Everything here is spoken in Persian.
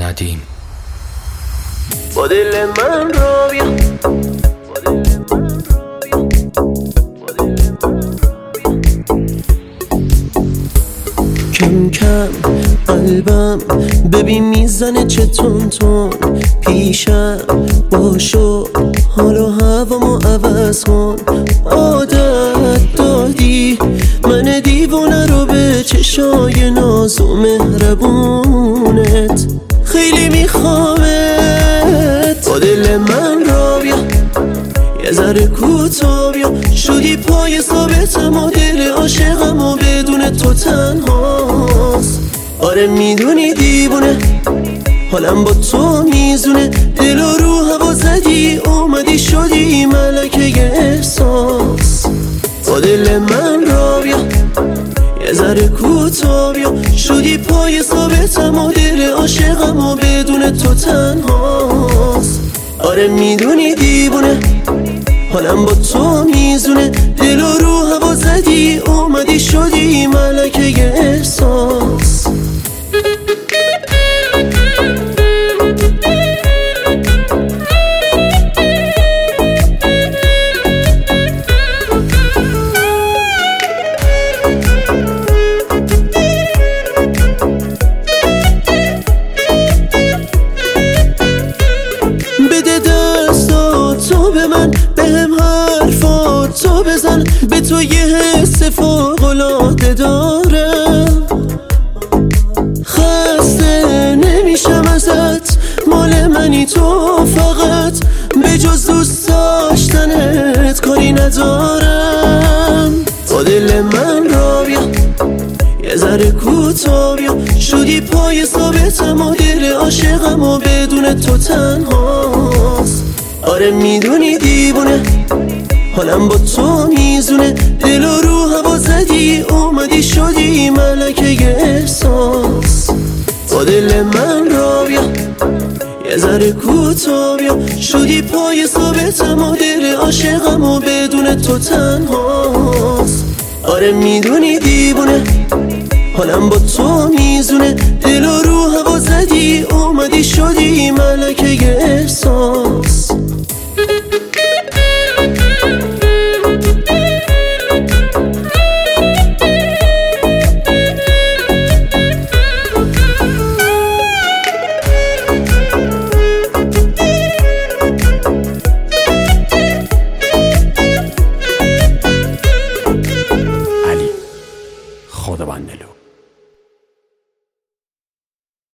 ندیم. با دل من را بیا، کم کم قلبم ببین میزنه چه تون تون، پیشم باشو حالا هوامو عوض کن. عادت دادی من دیوونه رو به چشای ناز و مهربونت، خیلی میخوامت. با دل من را بیا، یه ذره کوتا بیا، شدی پای ثابتم و دل عاشقم و بدون تو تنهاست. آره میدونی دیوونه حالم با تو میزونه، دل و رو هوا زدی اومدی شدی ملکه احساس. با دل من را بیا، یه ذره کوتا بیا، شدی پای ثابتم و دل عاشقم و بدون تو تنهاست. آره میدونی دیوونه حالم با تو میزونه، دل و رو هوا زدی اومدی شدی ملکه احساس. بده دستاتو به من، بهم حرفاتو بزن، به تو یه حس فوق‌العاده دارم. خسته نمیشم ازت، مال منی تو فقط، به جز دوست داشتنت کاری ندارم. با دل من را بیا، یه ذره کوتا بیا، شدی پای ثابتم و دل عاشقم و بدون تو تنهاست. آره میدونی دیوونه حالم با تو میزونه، دل و رو هوا زدی اومدی شدی ملکه احساس. با دل من را بیا، یه ذره کوتا بیا، شدی پای ثابتم و دل عاشقم و بدون تو تنهاست. آره میدونی دیوونه حالم با تو میزونه، دل و رو هوا زدی اومدی شدی ملکه احساس.